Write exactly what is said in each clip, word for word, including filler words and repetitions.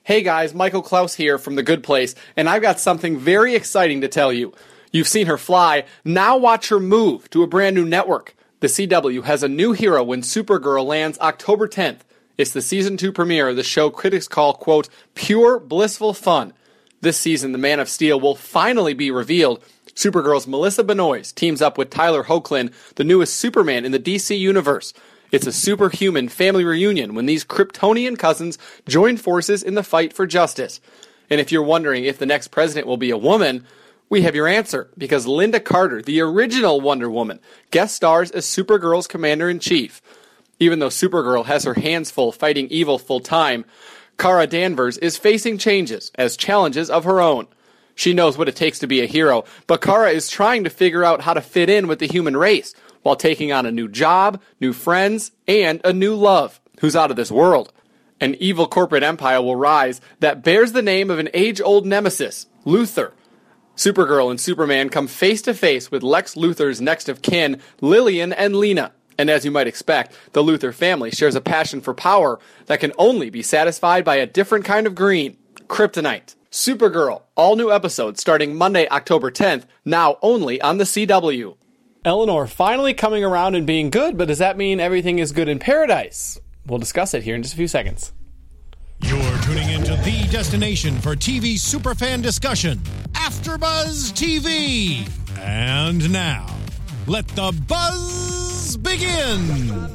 Hey guys, Michael Klaus here from The Good Place, and I've got something very exciting to tell you. You've seen her fly, now watch her move to a brand new network. The C W has a new hero when Supergirl lands October tenth. It's the season two premiere of the show critics call, quote, pure blissful fun. This season, the Man of Steel will finally be revealed. Supergirl's Melissa Benoist teams up with Tyler Hoechlin, the newest Superman in the D C universe. It's a superhuman family reunion when these Kryptonian cousins join forces in the fight for justice. And if you're wondering if the next president will be a woman, we have your answer, because Linda Carter, the original Wonder Woman, guest stars as Supergirl's commander-in-chief. Even though Supergirl has her hands full fighting evil full-time, Kara Danvers is facing changes as challenges of her own. She knows what it takes to be a hero, but Kara is trying to figure out how to fit in with the human race while taking on a new job, new friends, and a new love, who's out of this world. An evil corporate empire will rise that bears the name of an age-old nemesis, Luthor. Supergirl and Superman come face-to-face with Lex Luthor's next of kin, Lillian and Lena. And as you might expect, the Luthor family shares a passion for power that can only be satisfied by a different kind of green, kryptonite. Supergirl, all new episodes starting Monday, October tenth, now only on the C W. Eleanor finally coming around and being good, but does that mean everything is good in paradise? We'll discuss it here in just a few seconds. You're tuning into the destination for T V superfan discussion, AfterBuzz T V. And now, let the buzz begin.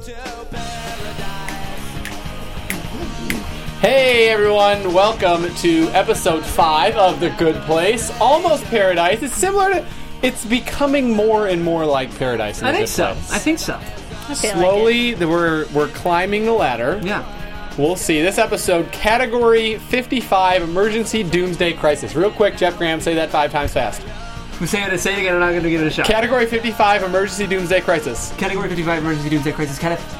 Hey everyone, welcome to episode five of The Good Place. Almost paradise. It's similar to... It's becoming more and more like paradise in I The think Good so. Place. I think so. I feel Slowly, like the, we're, we're climbing the ladder. Yeah. We'll see. This episode, Category fifty-five, Emergency Doomsday Crisis. Real quick, Jeff Graham, say that five times fast. I'm saying it, say it again, I'm not going to give it a shot. Category fifty-five, Emergency Doomsday Crisis. Category fifty-five, Emergency Doomsday Crisis. Kind of...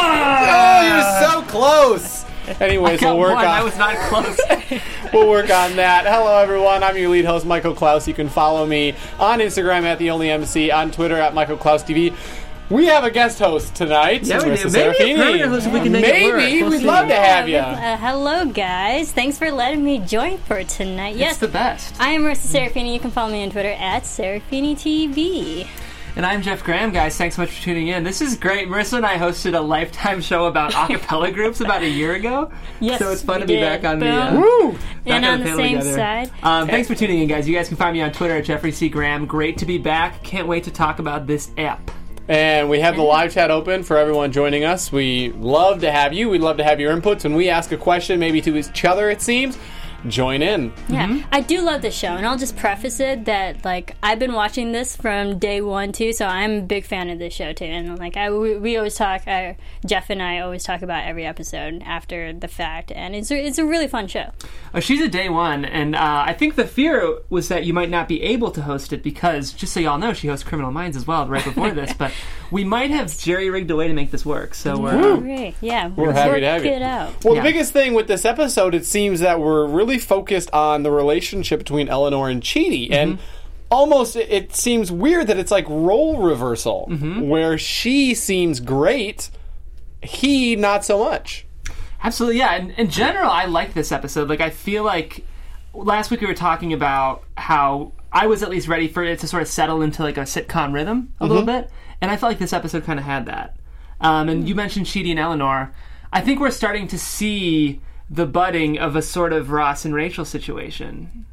Oh, you're so close! Anyways, I got we'll work one. on... I was not close. We'll work on that. Hello, everyone. I'm your lead host, Michael Klaus. You can follow me on Instagram at The Only M C, on Twitter at Michael Klaus T V. We have a guest host tonight. Yeah, we do. Marissa Maybe Serafini. a permanent host if we can make Maybe. it work. We'll We'd see. love to have you. Uh, hello, guys. Thanks for letting me join for tonight. Yes, It's the best. I am Marissa Serafini. You can follow me on Twitter at Serafini T V. And I'm Jeff Graham, guys. Thanks so much for tuning in. This is great. Marissa and I hosted a Lifetime show about a cappella groups about a year ago. Yes, So it's fun we to be did. back on the... Boom. Uh, Woo! back And on the panel same together. side. Um, thanks for tuning in, guys. You guys can find me on Twitter at Jeffrey C. Graham. Great to be back. Can't wait to talk about this app. And we have the live chat open for everyone joining us. We love to have you. We love to have your inputs. When we ask a question, maybe to each other, it seems, join in. Yeah, Mm-hmm. I do love this show, and I'll just preface it that like I've been watching this from day one too, so I'm a big fan of this show too. And like I, we, we always talk, uh, Jeff and I always talk about every episode after the fact, and it's a, it's a really fun show. Uh, she's a day one, and uh, I think the fear was that you might not be able to host it because, just so y'all know, she hosts Criminal Minds as well right before this, but we might have jerry-rigged a way to make this work, so we're... Oh, Uh, great, yeah, We're happy work to have you. it out. Well, Yeah. the biggest thing with this episode, it seems that we're really focused on the relationship between Eleanor and Chidi, Mm-hmm. and almost it, it seems weird that it's like role reversal, Mm-hmm. where she seems great, he not so much. Absolutely, yeah. In, in general, I like this episode. Like, I feel like last week we were talking about how I was at least ready for it to sort of settle into like a sitcom rhythm a little bit, and I felt like this episode kind of had that. Um, and you mentioned Chidi and Eleanor. I think we're starting to see the budding of a sort of Ross and Rachel situation.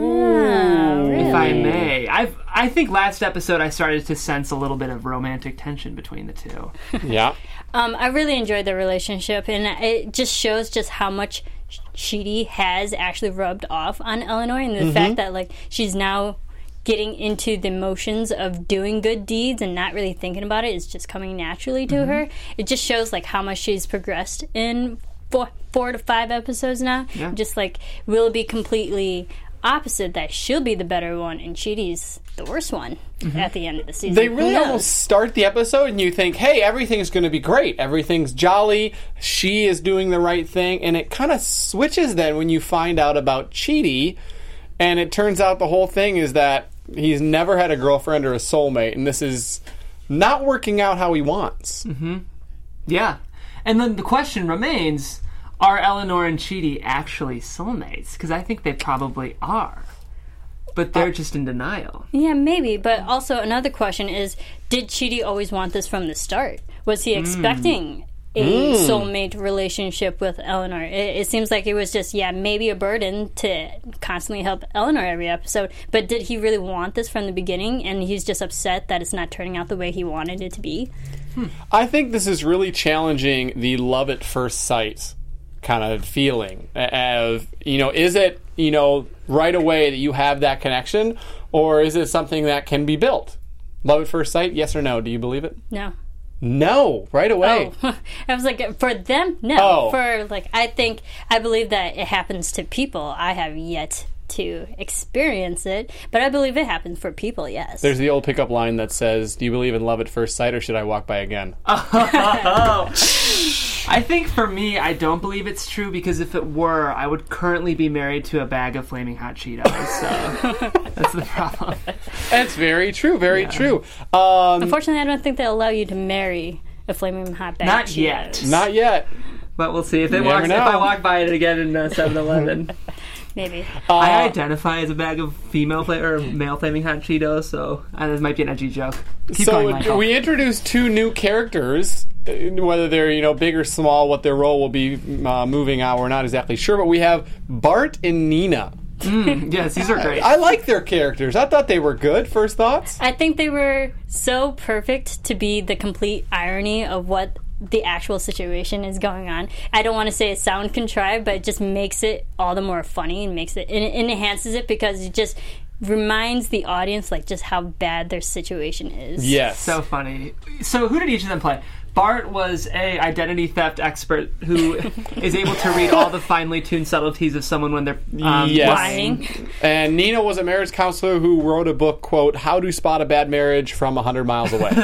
Oh, really? If I may, I've I think last episode I started to sense a little bit of romantic tension between the two. Yeah. Um, I really enjoyed the relationship, and it just shows just how much Chidi has actually rubbed off on Eleanor, and the Mm-hmm. fact that like she's now getting into the motions of doing good deeds and not really thinking about it is just coming naturally to Mm-hmm. her. It just shows like how much she's progressed in four, four to five episodes now. Yeah. Just like will be completely opposite, that she'll be the better one and Chidi's the worst one at the end of the season. They Who really knows? almost start the episode and you think, hey, everything's going to be great. Everything's jolly. She is doing the right thing. And it kind of switches then when you find out about Chidi. And it turns out the whole thing is that he's never had a girlfriend or a soulmate. And this is not working out how he wants. Yeah. And then the question remains, are Eleanor and Chidi actually soulmates? Because I think they probably are. But they're uh, just in denial. Yeah, maybe. But also another question is, did Chidi always want this from the start? Was he expecting mm. a mm. soulmate relationship with Eleanor? It, it seems like it was just, yeah, maybe a burden to constantly help Eleanor every episode. But did he really want this from the beginning? And he's just upset that it's not turning out the way he wanted it to be? Hmm. I think this is really challenging the love at first sight kind of feeling of, you know, is it, you know, right away that you have that connection, or is it something that can be built? Love at first sight, yes or no? Do you believe it? No. No, right away. Oh. I was like, for them, no. Oh. For, like, I think, I believe that it happens to people. I have yet to experience it, but I believe it happens for people, yes. There's the old pickup line that says, do you believe in love at first sight, or should I walk by again? Oh. I think for me, I don't believe it's true, because if it were, I would currently be married to a bag of Flaming Hot Cheetos, so that's the problem. That's very true, very yeah. true. Um, Unfortunately, I don't think they'll allow you to marry a Flaming Hot bag Not of Cheetos. yet. Not yet. But we'll see. If, they walk, if I walk by it again in uh, seven eleven. Maybe. Uh, I identify as a bag of female fla- or male Flaming Hot Cheetos, so uh, this might be an edgy joke. Keep so going, Michael. We introduced two new characters. Whether they're, you know, big or small, what their role will be uh, moving out, we're not exactly sure. But we have Bart and Nina. Mm, yes, these are great. I, I like their characters. I thought they were good. First thoughts? I think they were so perfect to be the complete irony of what the actual situation is going on. I don't want to say it sounds contrived, but it just makes it all the more funny and makes it, and it enhances it, because it just reminds the audience like just how bad their situation is. Yes. So funny. So who did each of them play? Bart was a identity theft expert who is able to read all the finely tuned subtleties of someone when they're um, yes. lying. And Nina was a marriage counselor who wrote a book, quote, How to Spot a Bad Marriage from one hundred miles Away.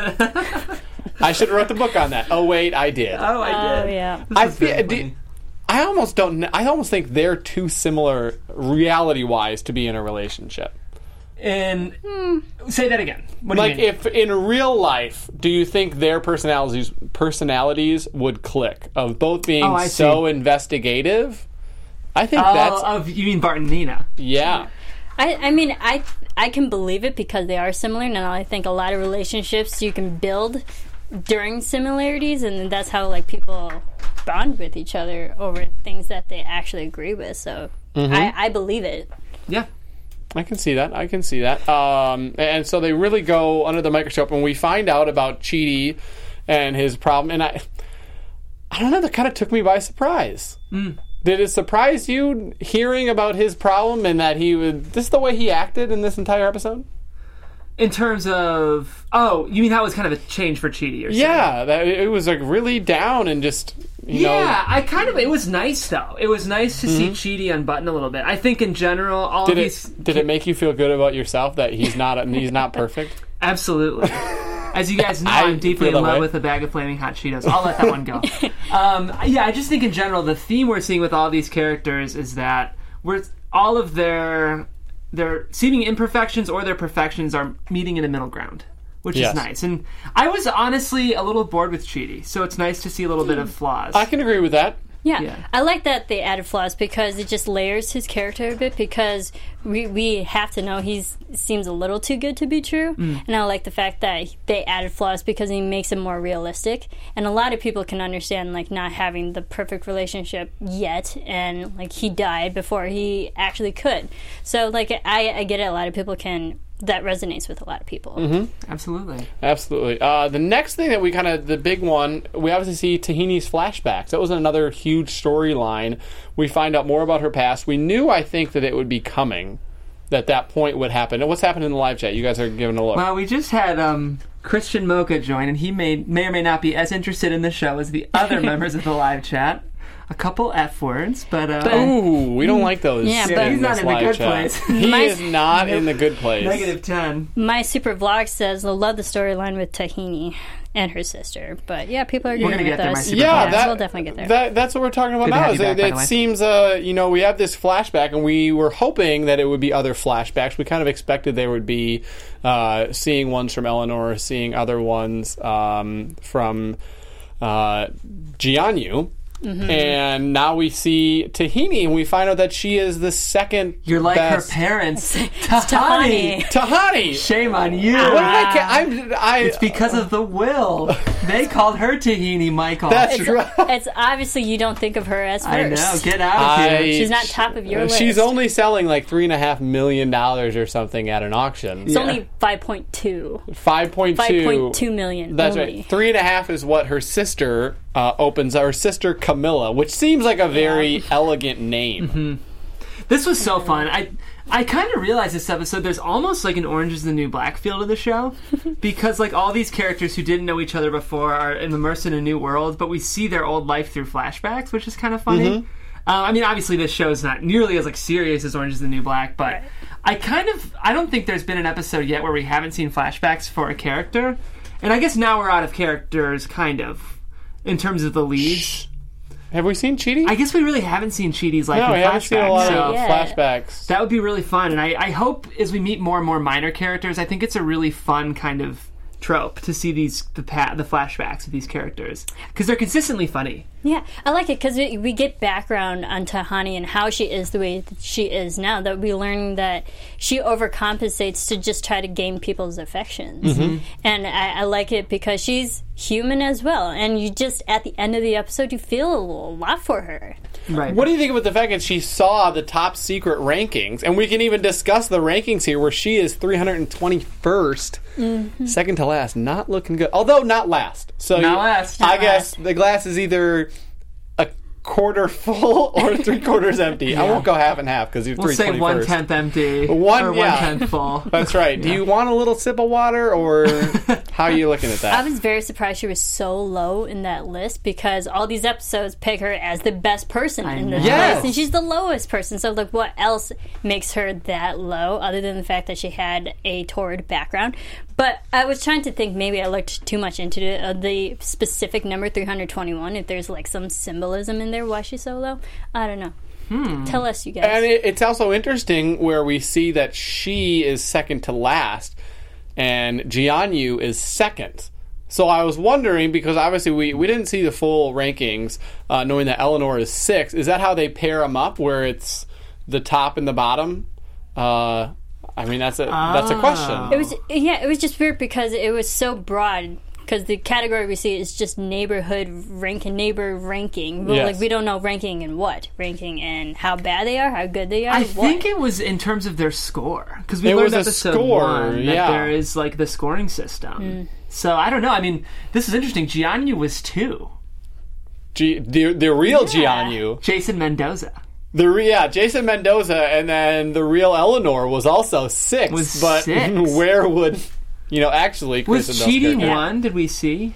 I should have wrote the book on that. Oh, wait, I did. Oh, I did. Oh, yeah. I, feel, do, I almost don't. I almost think they're too similar, reality-wise, to be in a relationship. And hmm. say that again. What like, do you mean? if in real life, do you think their personalities personalities would click of both being oh, so see. investigative? I think oh, that's of you mean Bart and Nina? Yeah. I, I mean, I I can believe it because they are similar, and I think a lot of relationships you can build during similarities, and that's how like people bond with each other over things that they actually agree with. So mm-hmm. I, I believe it. Yeah. I can see that. I can see that. Um, and so they really go under the microscope, and we find out about Chidi and his problem. And I, I don't know. That kind of took me by surprise. Mm. Did it surprise you hearing about his problem and that he would? This is the way he acted in this entire episode. In terms of, oh, you mean that was kind of a change for Chidi or something? Yeah, that, it was like really down and just, you know. Yeah, I kind of, it was nice though. It was nice to mm-hmm. see Chidi unbutton a little bit. I think in general, all did of it, these... Did it make you feel good about yourself that he's not he's not perfect? Absolutely. As you guys know, I'm deeply in love way. with a bag of Flaming Hot Cheetos. I'll let that one go. Um, yeah, I just think in general, the theme we're seeing with all these characters is that we're all of their... their seeming imperfections or their perfections are meeting in a middle ground, which yes. is nice. And I was honestly a little bored with Chidi, so it's nice to see a little bit of flaws. I can agree with that. Yeah. yeah. I like that they added flaws because it just layers his character a bit, because we we have to know he seems a little too good to be true. Mm. And I like the fact that they added flaws because he makes it more realistic. And a lot of people can understand like not having the perfect relationship yet, and like he died before he actually could. So like I, I get it, a lot of people can... that resonates with a lot of people. Mm-hmm. Absolutely. Absolutely. Uh, the next thing that we kind of, the big one, we obviously see Tahini's flashbacks. That was another huge storyline. We find out more about her past. We knew, I think, that it would be coming, that that point would happen. And what's happened in the live chat? You guys are giving a look. Well, we just had um, Christian Mocha join, and he may, may or may not be as interested in the show as the other members of the live chat. A couple F words, but... Uh, but Ooh, we don't like those. Yeah, but in he's not in the good chat. place. He My, is not in the good place. Negative ten. My super vlog says I love the storyline with Tahini and her sister. But yeah, people are We're agreeing gonna with get there, my us. super Yeah, vlog. that, we'll definitely get there. That, that's what we're talking about Good to now. have Is you it back, by it the way. seems, uh, you know, we have this flashback, and we were hoping that it would be other flashbacks. We kind of expected there would be uh, seeing ones from Eleanor, seeing other ones um, from uh, Jianyu. Mm-hmm. And now we see Tahini, and we find out that she is the second You're like best. her parents. Tahani. Tahani! Shame on you. What did I, ca- I'm, I, It's because of the will. They called her Tahini, Michael. That's It's, right. it's obviously you don't think of her as first. I know. Get out of I- here. She's not top of your list. She's only selling like three and a half million dollars or something at an auction. It's Yeah. only five point two. Five point five two. point two million. That's only. right. Three and a half is what her sister uh, opens. Her sister Camilla, which seems like a very elegant name. Mm-hmm. This was so fun. I I kind of realized this episode there's almost like an Orange is the New Black feel to the show because like all these characters who didn't know each other before are immersed in a new world, but we see their old life through flashbacks, which is kind of funny. Mm-hmm. Uh, I mean, obviously this show is not nearly as like serious as Orange is the New Black, but Right. I kind of I don't think there's been an episode yet where we haven't seen flashbacks for a character, and I guess now we're out of characters, kind of, in terms of the leads. Have we seen Chidi? I guess we really haven't seen Chidi's life no, in we haven't seen a lot flashbacks, of so- Yeah. flashbacks. that would be really fun, and I, I hope as we meet more and more minor characters, I think it's a really fun kind of trope to see these the pa- the flashbacks of these characters because they're consistently funny. Yeah, I like it because we, we get background on Tahani and how she is the way that she is now. That we learn that she overcompensates to just try to gain people's affections, Mm-hmm. and I, I like it because she's human as well. And you just at the end of the episode, you feel a lot for her. Right. What do you think about the fact that she saw the top secret rankings? And we can even discuss the rankings here where she is three hundred twenty-first, Mm-hmm. second to last. Not looking good. Although not last. So Not you- last. I Not guess last. the glass is either a quarter full or three quarters empty. I won't go half and half because you're We'll three say twenty-first. one tenth empty One- or yeah. one tenth full. That's right. Do you want a little sip of water, or how are you looking at I that? was very surprised she was so low in that list because all these episodes peg her as the best person I in this know. Yes. list, and she's the lowest person. So, like, what else makes her that low other than the fact that she had a torrid background? But I was trying to think maybe I looked too much into it, uh, the specific number three hundred twenty-one, if there's like some symbolism in there why she's so low. I don't know. Hmm. Tell us, you guys. And it, it's also interesting where we see that she is second to last, and Jianyu is second. So I was wondering, because obviously we, we didn't see the full rankings, uh, knowing that Eleanor is six. Is that how they pair them up, where it's the top and the bottom? Uh, I mean, that's a that's a question. It was yeah, it was just weird because it was so broad. Because the category we see is just neighborhood rank and neighbor ranking. Well, Yes. like we don't know ranking in what, ranking and how bad they are, how good they are. I what? think it was in terms of their score because we It learned was a episode score, one that yeah. there is like the scoring system. Mm. So I don't know. I mean, this is interesting. Jianyu was two. G- the the real Jianyu, Jason Mendoza. the re- yeah Jason Mendoza, and then the real Eleanor was also six. Was but six. where would you know actually Was Kristen Bell's Chidi character- one? Did we see?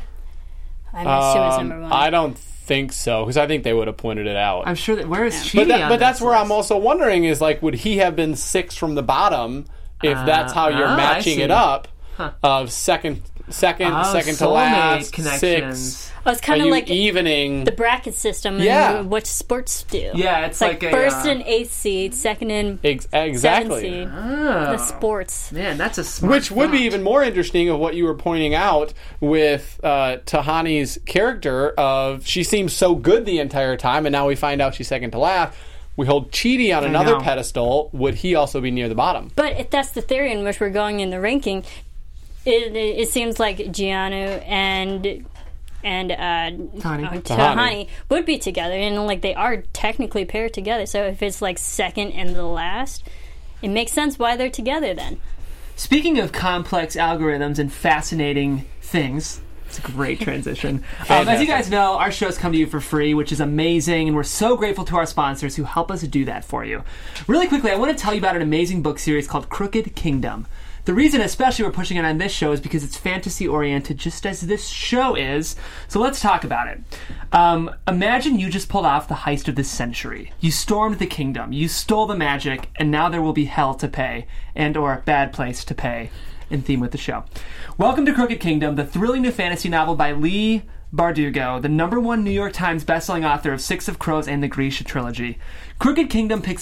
I missed who was Um, number one. I don't think so, because I think they would have pointed it out. I'm sure that where is Chidi? but that, on but that's this where list? I'm also wondering is like, would he have been six from the bottom if Uh, that's how you're oh, I matching see. it up? Huh. Of second, second, Oh, second to soulmate last, connections. six. Oh, it's Are kind of you like evening? the bracket system and Yeah. what sports do. Yeah, it's like, like a, first uh, and eighth seed, second and Ex- seventh exactly. seed. Oh. The sports. Man, that's a smart Which would be thought. even more interesting of what you were pointing out with uh, Tahani's character of she seems so good the entire time, and now we find out she's second to last. We hold Chidi on I another know. pedestal. Would he also be near the bottom? But if that's the theory in which we're going in the ranking, it, it, it seems like Gianu and and uh, Tahani. uh, Tahani. Tahani would be together, and like they are technically paired together. So if it's like second and the last, it makes sense why they're together then. Speaking of complex algorithms and fascinating things, it's a great transition. um, as you guys know, our shows come to you for free, which is amazing, and we're so grateful to our sponsors who help us do that for you. Really quickly, I want to tell you about an amazing book series called Crooked Kingdom. The reason especially we're pushing it on this show is because it's fantasy-oriented, just as this show is. So let's talk about it. Um, imagine you just pulled off the heist of the century. You stormed the kingdom, you stole the magic, and now there will be hell to pay, and or bad place to pay, in theme with the show. Welcome to Crooked Kingdom, the thrilling new fantasy novel by Lee Bardugo, the number one New York Times bestselling author of Six of Crows and the Grisha trilogy. Crooked Kingdom picks up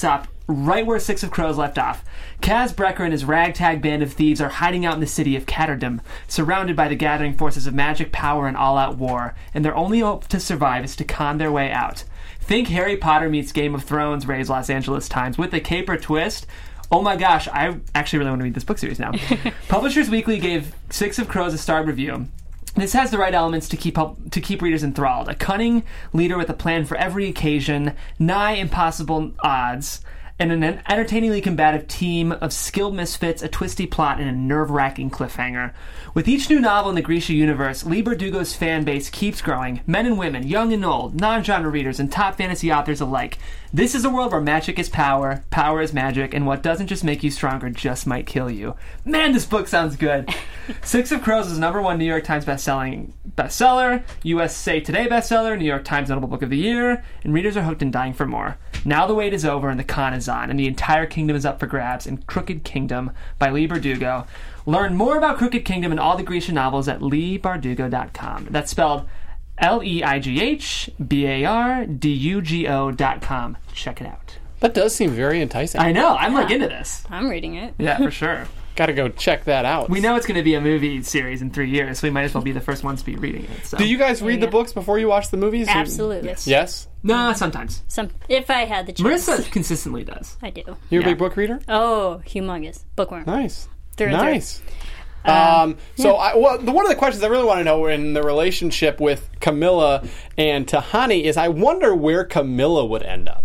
right where Six of Crows left off. Kaz Brecker and his ragtag band of thieves are hiding out in the city of Catterdam, surrounded by the gathering forces of magic, power, and all-out war, and their only hope to survive is to con their way out. Think Harry Potter meets Game of Thrones, Ray's Los Angeles Times, with a caper twist. Oh my gosh, I actually really want to read this book series now. Publishers Weekly gave Six of Crows a starred review. This has the right elements to keep up, to keep readers enthralled. A cunning leader with a plan for every occasion, nigh impossible odds, and an entertainingly combative team of skilled misfits, a twisty plot, and a nerve-wracking cliffhanger. With each new novel in the Grisha universe, Lee Bardugo's fan base keeps growing. Men and women, young and old, non-genre readers, and top fantasy authors alike. This is a world where magic is power, power is magic, and what doesn't just make you stronger just might kill you. Man, this book sounds good. Six of Crows is number one New York Times bestselling bestseller, U S A Today bestseller, New York Times Notable Book of the Year, and readers are hooked and dying for more. Now the wait is over and the con is on, and the entire kingdom is up for grabs in Crooked Kingdom by Lee Bardugo. Learn more about Crooked Kingdom and all the Grisha novels at lee bardugo dot com. That's spelled L E I G H B A R D U G O dot com. Check it out. That does seem very enticing. I know. I'm like into this. I'm reading it. Yeah, for sure. Gotta go check that out. We know it's going to be a movie series in three years, so we might as well be the first ones to be reading it. So. Do you guys read Yeah. the books before you watch the movies? Absolutely. Yes. Yes? No, sometimes. Some, if I had the chance, Marissa consistently does. I do. You're a Yeah. big book reader? Oh, humongous bookworm. Nice. Through and nice. Um, so, I, well, the, one of the questions I really want to know in the relationship with Camilla and Tahani is I wonder where Camilla would end up.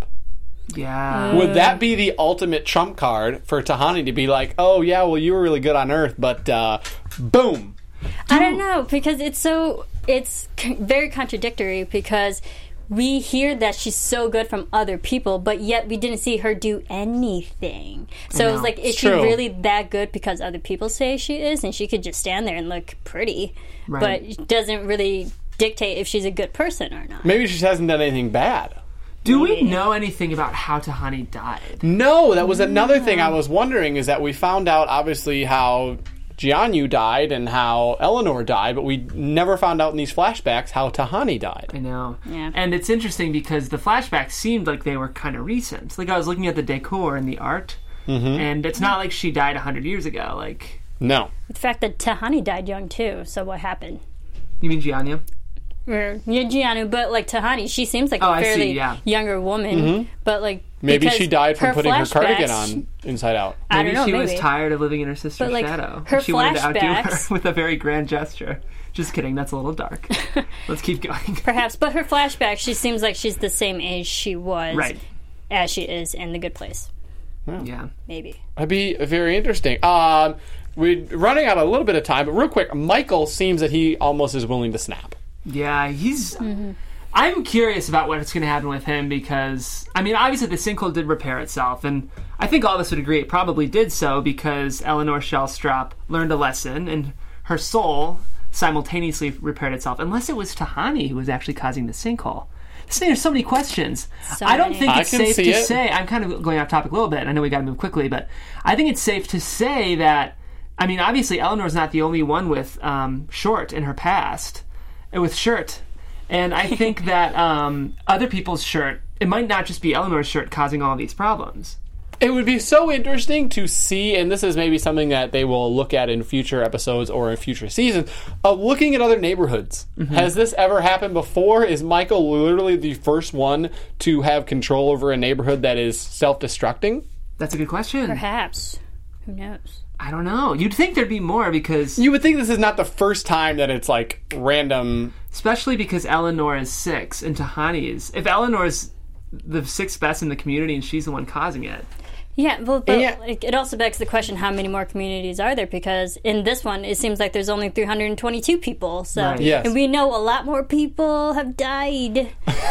Yeah. Would that be the ultimate trump card for Tahani to be like, oh, yeah, well, you were really good on Earth, but uh, boom. I don't know, because it's so it's c- very contradictory, because we hear that she's so good from other people, but yet we didn't see her do anything. So it's like, is It's she true. really that good because other people say she is, and she could just stand there and look pretty, Right. but it doesn't really dictate if she's a good person or not. Maybe she just hasn't done anything bad. Do we know anything about how Tahani died? No, that was another thing I was wondering, is that we found out, obviously, how Jianyu died and how Eleanor died, but we never found out in these flashbacks how Tahani died. I know. Yeah. And it's interesting because the flashbacks seemed like they were kind of recent. Like, I was looking at the decor and the art, and it's not like she died one hundred years ago. Like, No. The fact that Tahani died young too, so what happened? you mean Jianyu? Or, yeah, Giannu, but like Tahani, she seems like Oh, a I see, fairly yeah. younger woman, but like Maybe because she died from her putting her cardigan flashbacks- on inside out. I Maybe don't know, she maybe. was tired of living in her sister's But, like, shadow. her She wanted to outdo her flashbacks- with a very grand gesture. Just kidding, that's a little dark. Let's keep going. Perhaps, but her flashback, she seems like she's the same age she was Right. as she is in The Good Place. Yeah. Maybe. That'd be very interesting. Um, we're running out a little bit of time, but real quick, Michael seems that he almost is willing to snap. Yeah, he's... I'm curious about what's going to happen with him because, I mean, obviously the sinkhole did repair itself, and I think all of us would agree it probably did so because Eleanor Shellstrop learned a lesson, and her soul simultaneously repaired itself, unless it was Tahani who was actually causing the sinkhole. This thing, there's so many questions. So I don't many. think I it's can safe see to it. say, I'm kind of going off topic a little bit, I know we got to move quickly, but I think it's safe to say that, I mean, obviously Eleanor's not the only one with um, Short in her past, uh, with Shirt. And I think that um, other people's shirt, it might not just be Eleanor's shirt causing all these problems. It would be so interesting to see, and this is maybe something that they will look at in future episodes or in future seasons, of looking at other neighborhoods. Has this ever happened before? Is Michael literally the first one to have control over a neighborhood that is self-destructing? That's a good question. Perhaps. Who knows? I don't know. You'd think there'd be more because, You would think this is not the first time that it's like random. especially because Eleanor is six and Tahani is. If Eleanor's the sixth best in the community and she's the one causing it. Yeah, well, but Yeah. like, it also begs the question, how many more communities are there? Because in this one, it seems like there's only three hundred twenty-two people. So, Right. Yes. and we know a lot more people have died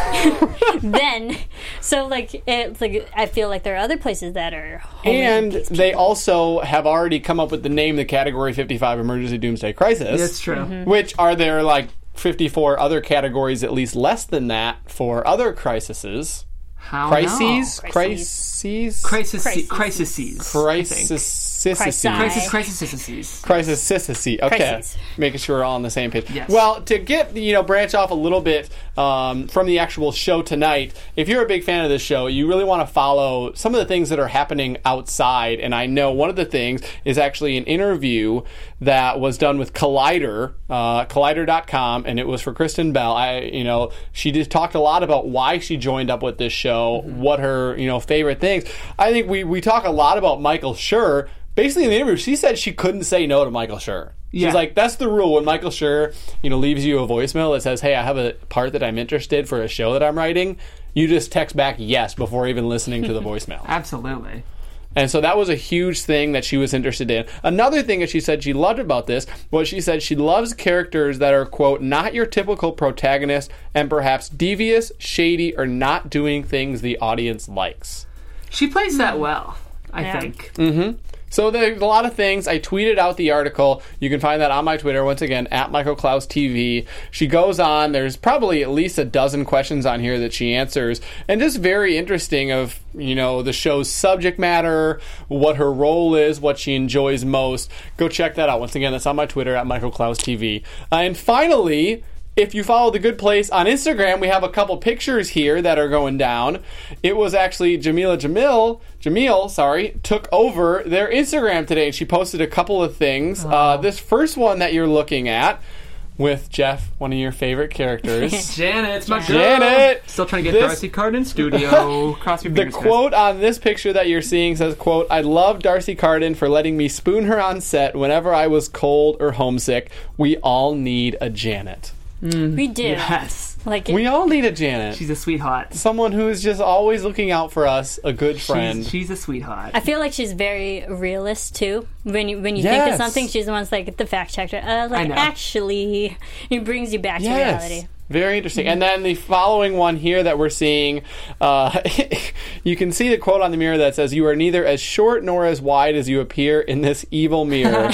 then. So, like, it's like I feel like there are other places that are. homing And these they people. also have already come up with the name, the Category fifty-five Emergency Doomsday Crisis. That's true. Mm-hmm. Which are there like fifty-four other categories, at least less than that, for other crises. How Crises? no. Crises? Crisis, Crises. crises. I think. Crises. Crisis, crisis, Crisis, okay. Crises. Making sure we're all on the same page. Yes. Well, to get, you know, branch off a little bit um, from the actual show tonight, if you're a big fan of this show, you really want to follow some of the things that are happening outside. And I know one of the things is actually an interview that was done with Collider, uh, Collider dot com, and it was for Kristen Bell. I, you know, she just talked a lot about why she joined up with this show, mm-hmm. what her, you know, favorite things. I think we, we talk a lot about Michael Schur. Basically, in the interview, she said she couldn't say no to Michael Schur. She's yeah. like, that's the rule. When Michael Schur, you know, leaves you a voicemail that says, hey, I have a part that I'm interested for a show that I'm writing, you just text back yes before even listening to the voicemail. Absolutely. And so that was a huge thing that she was interested in. Another thing that she said she loved about this was she said she loves characters that are, quote, not your typical protagonist and perhaps devious, shady, or not doing things the audience likes. She plays that well, I Yeah. think. Mm-hmm. So there's a lot of things. I tweeted out the article. You can find that on my Twitter, once again, at Michael Klaus T V. She goes on. There's probably at least a dozen questions on here that she answers. And just very interesting of, you know, the show's subject matter, what her role is, what she enjoys most. Go check that out. Once again, that's on my Twitter, at Michael Klaus T V. Uh, and finally, if you follow The Good Place on Instagram, we have a couple pictures here that are going down. It was actually Jamila Jamil, Jamil, sorry, took over their Instagram today, and she posted a couple of things. Oh. Uh, this first one that you're looking at with Jeff, one of your favorite characters. Janet, it's my girl. Janet! Still trying to get This- Darcy Carden in studio. Cross your The fingers. guys. quote on this picture that you're seeing says, quote, I love Darcy Carden for letting me spoon her on set whenever I was cold or homesick. We all need a Janet. We do. Yes. Like We all need a Janet. She's a sweetheart. Someone who is just always looking out for us, a good friend. She's, she's a sweetheart. I feel like she's very realist too. When you when you Yes. think of something, she's the one that's like the fact checker. Uh, like I know. actually, it brings you back to reality. Very interesting. And then the following one here that we're seeing, uh, you can see the quote on the mirror that says, you are neither as short nor as wide as you appear in this evil mirror.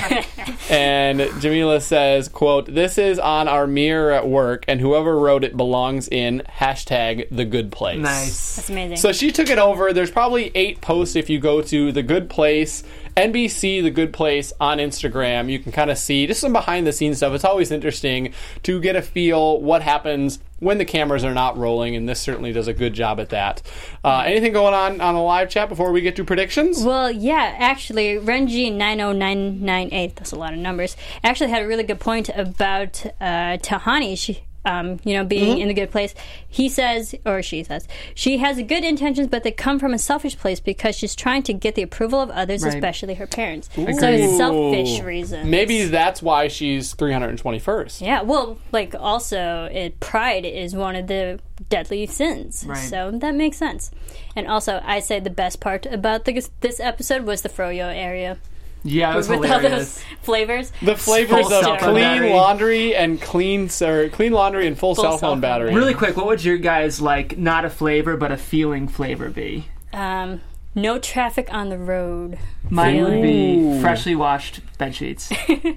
And Jamila says, quote, this is on our mirror at work, and whoever wrote it belongs in hashtag the good place. Nice. That's amazing. So she took it over. There's probably eight posts if you go to The Good Place, N B C The Good Place on Instagram. You can kind of see just some behind the scenes stuff. It's always interesting to get a feel what happens when the cameras are not rolling, and this certainly does a good job at that. Uh, anything going on on the live chat before we get to predictions? Well, yeah, actually, Renji nine oh nine nine eight, that's a lot of numbers, actually had a really good point about uh, Tahani. She, um, you know, being Mm-hmm. in the good place. He says, or she says, she has good intentions, but they come from a selfish place because she's trying to get the approval of others, Right. especially her parents. So Agreed. it's selfish reasons. Maybe that's why she's three hundred twenty-first. Yeah, well, like, also, it, pride is one of the deadly sins. Right. So that makes sense. And also, I say the best part about the, this episode was the Froyo area. Yeah, it was With all hilarious. those flavors. The flavors Full of cell phone clean battery. laundry and clean, or clean laundry and full, Full cell cell phone phone battery. Really quick, what would your guys like, not a flavor, but a feeling flavor be? Um, no traffic on the road. Mine would Ooh. be freshly washed bed sheets.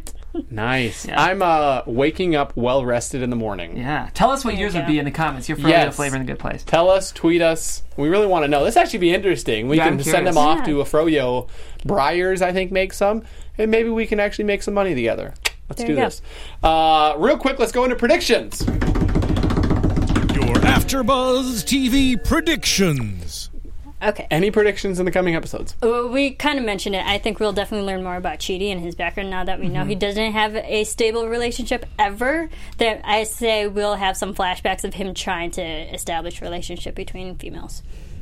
Nice. Yeah. I'm uh, waking up well rested in the morning. Yeah. Tell us what There you yours would go. be in the comments. Your Yes. yes. flavor in the good place. Tell us, tweet us. We really want to know. This actually be interesting. We Yeah, can I'm send them curious. off Yeah. to a Froyo. Briars, I think, make some. And maybe we can actually make some money together. Let's There do you go. this. Uh, real quick, let's go into predictions. Your AfterBuzz T V predictions. Okay. Any predictions in the coming episodes? Well, we kind of mentioned it. I think we'll definitely learn more about Chidi and his background now that we know he doesn't have a stable relationship ever. That I say we'll have some flashbacks of him trying to establish a relationship between females.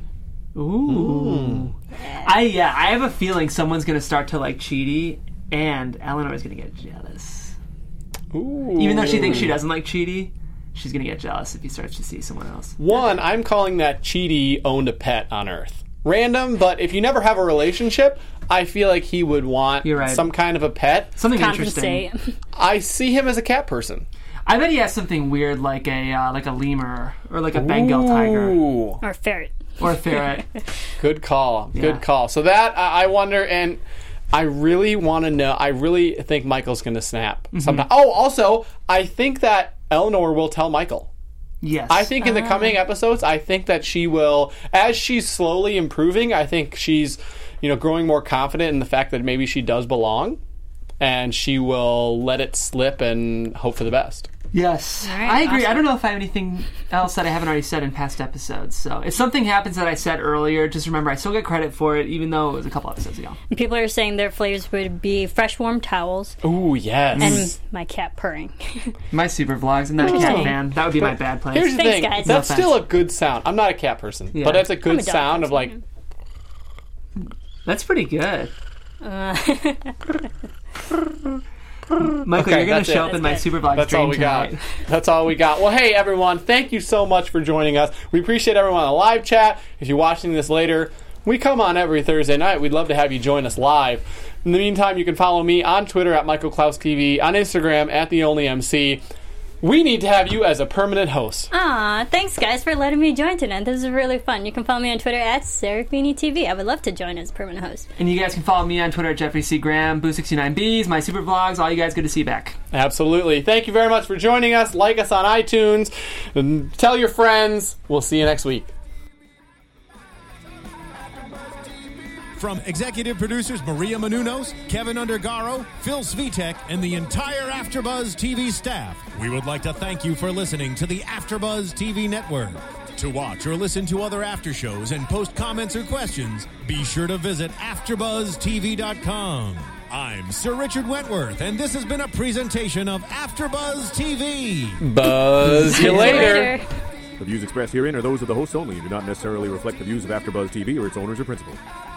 Ooh. I yeah, I have a feeling someone's gonna start to like Chidi, and Eleanor's gonna get jealous. Ooh. Even though she thinks she doesn't like Chidi, she's gonna get jealous if he starts to see someone else. One, I'm calling that Chidi owned a pet on Earth. Random, but if you never have a relationship, I feel like he would want You're right. some kind of a pet. Something Compensate. interesting. I see him as a cat person. I bet he has something weird like a uh, like a lemur or like a Bengal tiger Ooh. Or ferret. or a ferret. Good call. Yeah. Good call. So that, I I wonder, and I really want to know, I really think Michael's going to snap Mm-hmm. sometime. Oh, also, I think that Eleanor will tell Michael. Yes. I think in the coming episodes, I think that she will, as she's slowly improving, I think she's, you know, growing more confident in the fact that maybe she does belong, and she will let it slip and hope for the best. Yes, All right, I agree. awesome. I don't know if I have anything else that I haven't already said in past episodes. So if something happens that I said earlier, just remember I still get credit for it, even though it was a couple episodes ago. People are saying their flavors would be fresh, warm towels Ooh, yes. and my cat purring. My super vlogs. I'm not a cat Interesting. fan. That would be my bad place. Here's the Thanks, thing. guys. That's No still a offense. good sound. I'm not a cat person, Yeah. but that's a good I'm a dog sound of person, like. That's pretty good. Uh, Michael, Okay, you're going that's to show it. up in my That's super vlog That's stream all we got. tonight. That's all we got. Well, hey, everyone. Thank you so much for joining us. We appreciate everyone on the live chat. If you're watching this later, we come on every Thursday night. We'd love to have you join us live. In the meantime, you can follow me on Twitter at Michael Klaus T V, on Instagram at The Only M C. We need to have you as a permanent host. Aw, thanks guys for letting me join tonight. This is really fun. You can follow me on Twitter at Serafini T V. I would love to join as permanent host. And you guys can follow me on Twitter at Jeffrey C. Graham, Boo sixty-nine Bs, my super vlogs. All you guys good to see back. Absolutely. Thank you very much for joining us. Like us on iTunes. And tell your friends. We'll see you next week. From executive producers Maria Menounos, Kevin Undergaro, Phil Svitek, and the entire AfterBuzz T V staff, we would like to thank you for listening to the AfterBuzz T V network. To watch or listen to other after shows and post comments or questions, be sure to visit after buzz T V dot com. I'm Sir Richard Wentworth, and this has been a presentation of AfterBuzz T V. Buzz you later. The views expressed herein are those of the hosts only and do not necessarily reflect the views of AfterBuzz T V or its owners or principals.